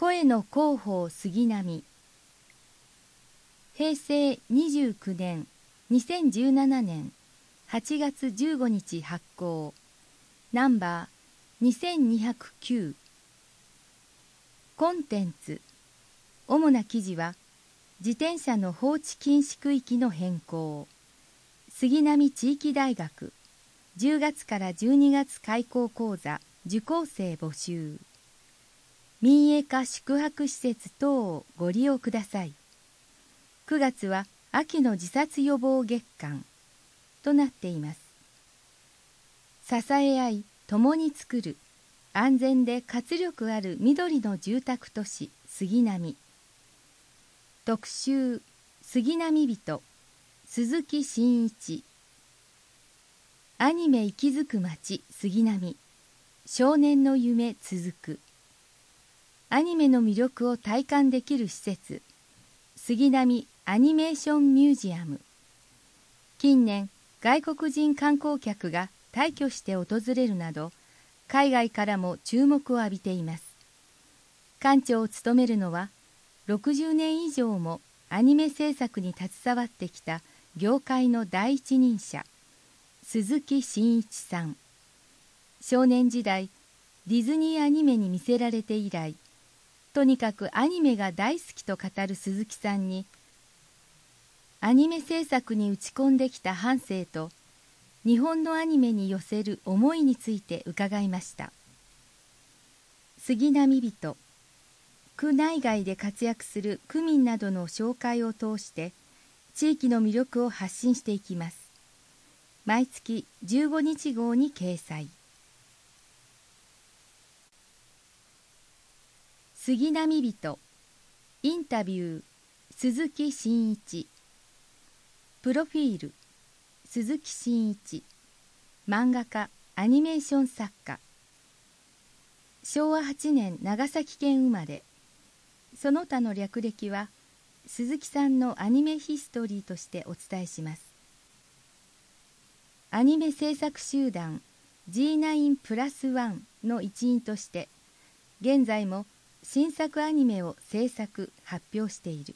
声の広報杉並。平成29年2017年8月15日発行。ナンバー2209。コンテンツ。主な記事は自転車の放置禁止区域の変更。杉並地域大学10月から12月開講講座受講生募集。民営化宿泊施設等をご利用ください。9月は秋の自殺予防月間となっています。支え合い共に作る安全で活力ある緑の住宅都市杉並。特集杉並人鈴木真一。アニメ息づく街杉並。少年の夢続く。アニメの魅力を体感できる施設杉並アニメーションミュージアム。近年外国人観光客が大挙して訪れるなど海外からも注目を浴びています。館長を務めるのは60年以上もアニメ制作に携わってきた業界の第一人者鈴木真一さん。少年時代ディズニーアニメに魅せられて以来、とにかくアニメが大好きと語る鈴木さんに、アニメ制作に打ち込んできた半生と日本のアニメに寄せる思いについて伺いました。杉並人、区内外で活躍する区民などの紹介を通して地域の魅力を発信していきます。毎月15日号に掲載。杉並人インタビュー鈴木真一。プロフィール鈴木真一。漫画家、アニメーション作家。昭和8年長崎県生まれ。その他の略歴は鈴木さんのアニメヒストリーとしてお伝えします。アニメ制作集団 G9+1 の一員として現在も新作アニメを制作・発表している。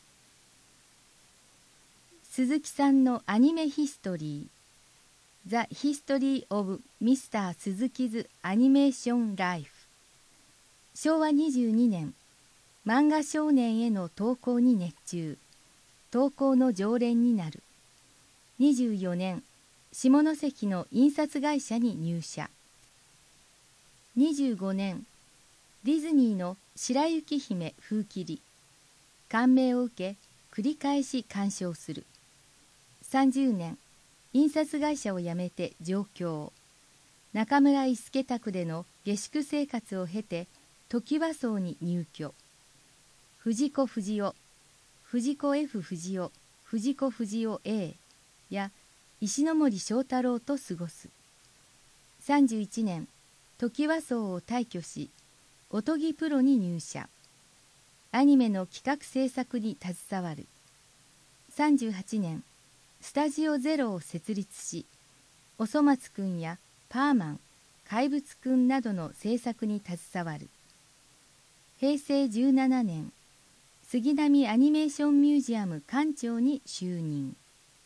鈴木さんのアニメヒストリー The History of Mr. Suzuki's Animation Life。 昭和22年漫画少年への投稿に熱中。投稿の常連になる。24年下関の印刷会社に入社。25年ディズニーの白雪姫風切り。感銘を受け繰り返し鑑賞する。30年印刷会社を辞めて上京。中村伊助宅での下宿生活を経てトキワ荘に入居。藤子不二雄、藤子 F 不二雄、藤子不二雄 A や石森章太郎と過ごす。31年トキワ荘を退去しおとぎプロに入社。アニメの企画制作に携わる。38年スタジオゼロを設立し、おそ松くんやパーマン、怪物くんなどの制作に携わる。平成17年杉並アニメーションミュージアム館長に就任。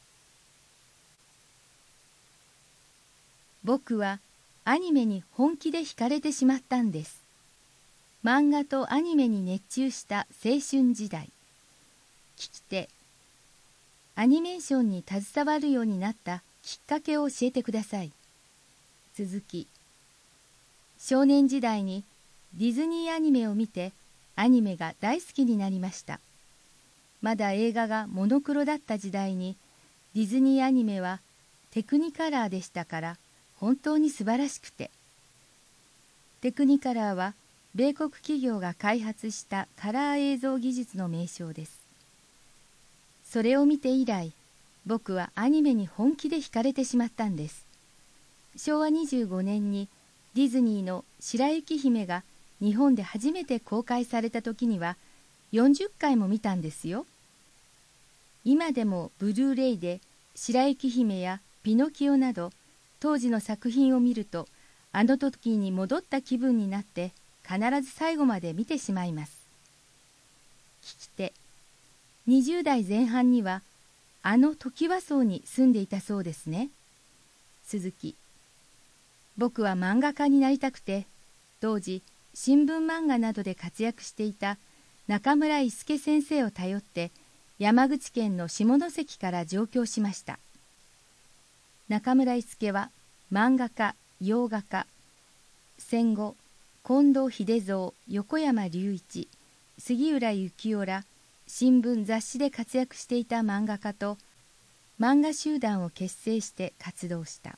僕はアニメに本気で惹かれてしまったんです。漫画とアニメに熱中した青春時代。聞き手。アニメーションに携わるようになったきっかけを教えてください。続き。少年時代にディズニーアニメを見てアニメが大好きになりました。まだ映画がモノクロだった時代にディズニーアニメはテクニカラーでしたから本当に素晴らしくて。テクニカラーは米国企業が開発したカラー映像技術の名称です。それを見て以来、僕はアニメに本気で惹かれてしまったんです。昭和25年にディズニーの白雪姫が日本で初めて公開された時には40回も見たんですよ。今でもブルーレイで白雪姫やピノキオなど当時の作品を見るとあの時に戻った気分になって必ず最後まで見てしまいます。聞き手、20代前半にはトキワ荘に住んでいたそうですね。鈴木、僕は漫画家になりたくて、当時新聞漫画などで活躍していた中村伊助先生を頼って山口県の下関から上京しました。中村伊助は漫画家、洋画家、戦後近藤秀蔵、横山隆一、杉浦幸男ら新聞雑誌で活躍していた漫画家と漫画集団を結成して活動した。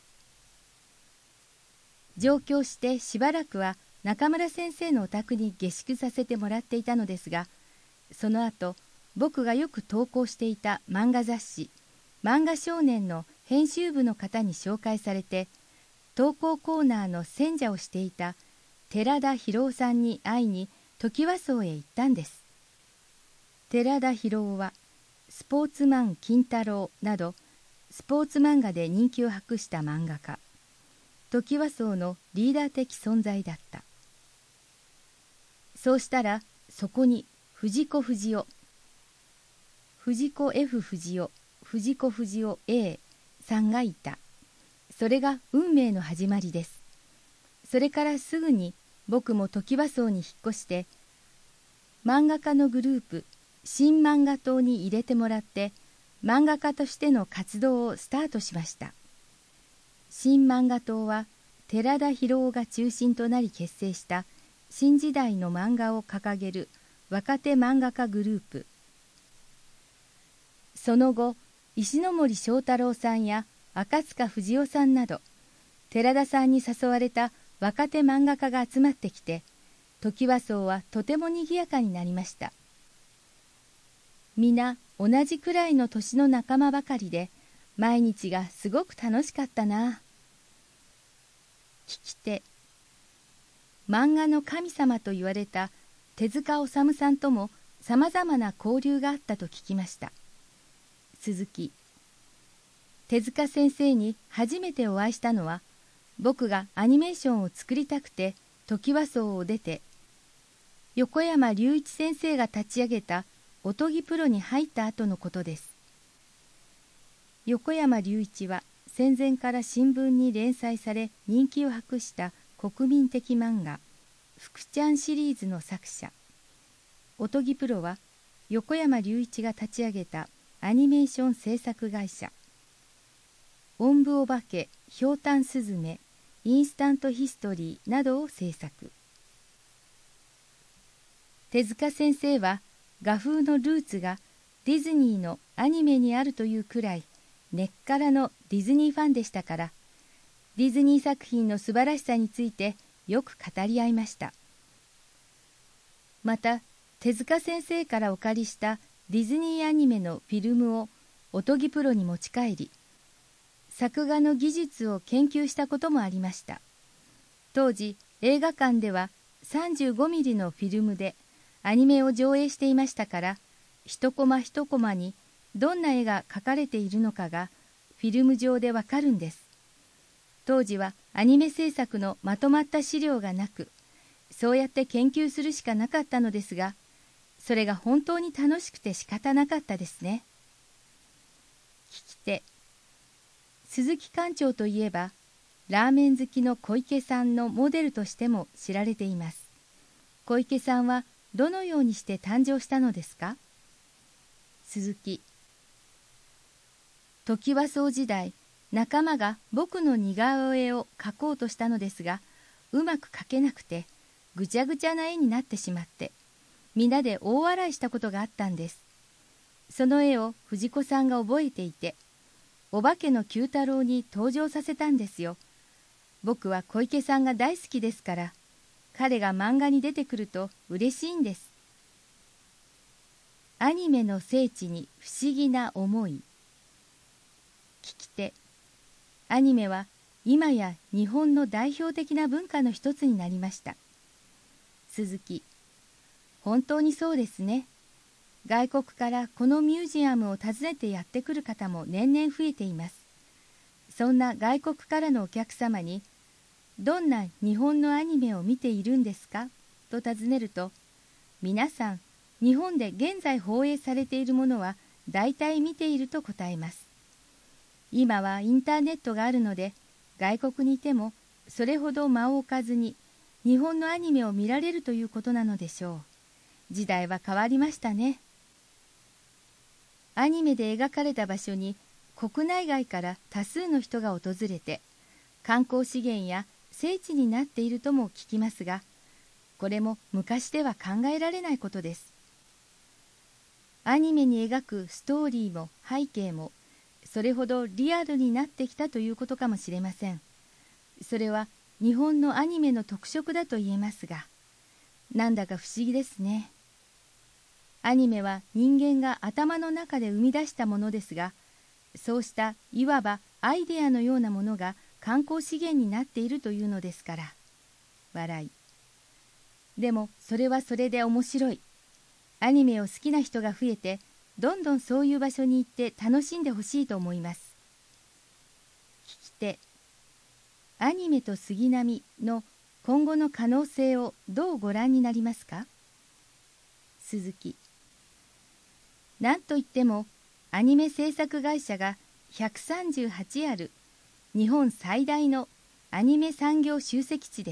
上京してしばらくは中村先生のお宅に下宿させてもらっていたのですが、その後僕がよく投稿していた漫画雑誌「漫画少年」の編集部の方に紹介されて、投稿コーナーの選者をしていた寺田博夫さんに会いにトキワ荘へ行ったんです。寺田博夫はスポーツマン金太郎などスポーツ漫画で人気を博した漫画家、トキワ荘のリーダー的存在だった。そうしたらそこに藤子不二雄、藤子 F 不二雄、藤子不二雄 A さんがいた。それが運命の始まりです。それからすぐに僕もトキワ荘に引っ越して、漫画家のグループ新漫画党に入れてもらって漫画家としての活動をスタートしました。新漫画党は寺田博夫が中心となり結成した新時代の漫画を掲げる若手漫画家グループ。その後石森章太郎さんや赤塚不二夫さんなど寺田さんに誘われた若手漫画家が集まってきて、トキワ荘はとてもにぎやかになりました。皆同じくらいの年の仲間ばかりで、毎日がすごく楽しかったな。聞き手、漫画の神様と言われた手塚治虫さんともさまざまな交流があったと聞きました。鈴木、手塚先生に初めてお会いしたのは、僕がアニメーションを作りたくてトキワ荘を出て、横山隆一先生が立ち上げたおとぎプロに入った後のことです。横山隆一は戦前から新聞に連載され人気を博した国民的漫画福ちゃんシリーズの作者。おとぎプロは横山隆一が立ち上げたアニメーション制作会社。おんぶおばけ、ひょうたんすずめ、インスタントヒストリーなどを制作。手塚先生は画風のルーツがディズニーのアニメにあるというくらい根っからのディズニーファンでしたから、ディズニー作品の素晴らしさについてよく語り合いました。また手塚先生からお借りしたディズニーアニメのフィルムをおとぎプロに持ち帰り、作画の技術を研究したこともありました。当時映画館では35ミリのフィルムでアニメを上映していましたから、一コマ一コマにどんな絵が描かれているのかがフィルム上でわかるんです。当時はアニメ制作のまとまった資料がなく、そうやって研究するしかなかったのですが、それが本当に楽しくて仕方なかったですね。聞き手、鈴木館長といえばラーメン好きの小池さんのモデルとしても知られています。小池さんはどのようにして誕生したのですか？鈴木、トキワ荘時代、仲間が僕の似顔絵を描こうとしたのですが、うまく描けなくてぐちゃぐちゃな絵になってしまって、皆で大笑いしたことがあったんです。その絵を藤子さんが覚えていて、お化けの九太郎に登場させたんですよ。僕は小池さんが大好きですから、彼が漫画に出てくると嬉しいんです。アニメの聖地に不思議な思い。聞き手、アニメは今や日本の代表的な文化の一つになりました。鈴木、本当にそうですね。外国からこのミュージアムを訪ねてやってくる方も年々増えています。そんな外国からのお客様に、どんな日本のアニメを見ているんですかと尋ねると、皆さん、日本で現在放映されているものは大体見ていると答えます。今はインターネットがあるので、外国にいてもそれほど間を置かずに日本のアニメを見られるということなのでしょう。時代は変わりましたね。アニメで描かれた場所に国内外から多数の人が訪れて、観光資源や聖地になっているとも聞きますが、これも昔では考えられないことです。アニメに描くストーリーも背景もそれほどリアルになってきたということかもしれません。それは日本のアニメの特色だと言えますが、なんだか不思議ですね。アニメは人間が頭の中で生み出したものですが、そうしたいわばアイデアのようなものが観光資源になっているというのですから。笑い。でもそれはそれで面白い。アニメを好きな人が増えて、どんどんそういう場所に行って楽しんでほしいと思います。聞き手。アニメと杉並の今後の可能性をどうご覧になりますか？鈴木。なんといってもアニメ制作会社が138ある日本最大のアニメ産業集積地です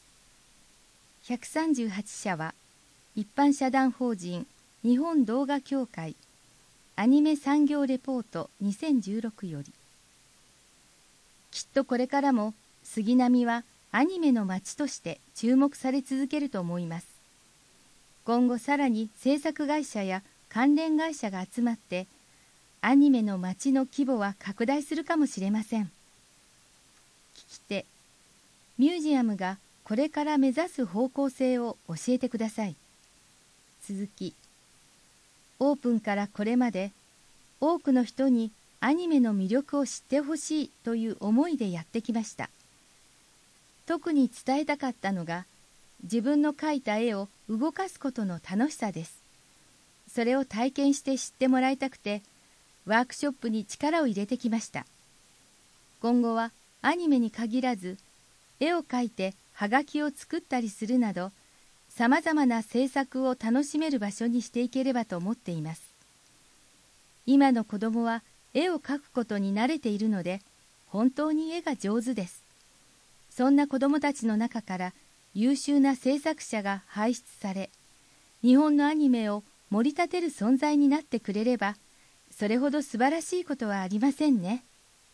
。138社は一般社団法人日本動画協会アニメ産業レポート2016より。きっとこれからも杉並はアニメの街として注目され続けると思います。今後さらに制作会社や関連会社が集まってアニメの街の規模は拡大するかもしれません。聞き手。ミュージアムがこれから目指す方向性を教えてください。続き。オープンからこれまで多くの人にアニメの魅力を知ってほしいという思いでやってきました。特に伝えたかったのが自分の描いた絵を動かすことの楽しさです。それを体験して知ってもらいたくてワークショップに力を入れてきました。今後はアニメに限らず絵を描いてはがきを作ったりするなどさまざまな制作を楽しめる場所にしていければと思っています。今の子供は絵を描くことに慣れているので本当に絵が上手です。そんな子供たちの中から優秀な制作者が輩出され、日本のアニメを盛り立てる存在になってくれれば、それほど素晴らしいことはありませんね。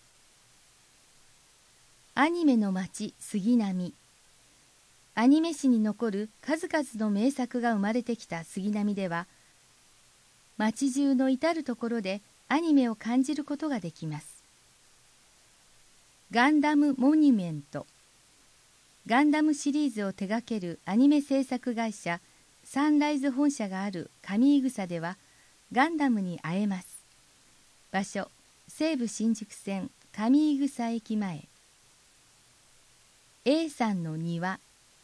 アニメの街杉並。アニメ史に残る数々の名作が生まれてきた杉並では、街中の至るところでアニメを感じることができます。ガンダムモニュメント。ガンダムシリーズを手掛けるアニメ制作会社サンライズ本社がある上井草ではガンダムに会えます。場所、西武新宿線上井草駅前。A さんの庭。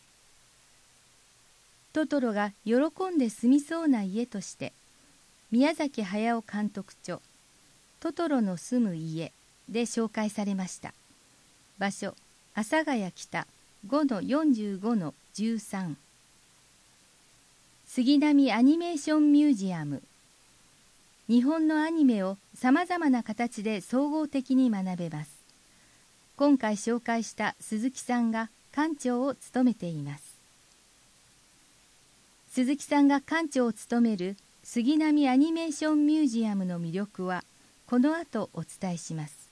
トトロが喜んで住みそうな家として宮崎駿監督著トトロの住む家で紹介されました。場所、阿佐ヶ谷北5-45-13。杉並アニメーションミュージアム。日本のアニメをさまざまな形で総合的に学べます。今回紹介した鈴木さんが館長を務めています。鈴木さんが館長を務める杉並アニメーションミュージアムの魅力はこの後お伝えします。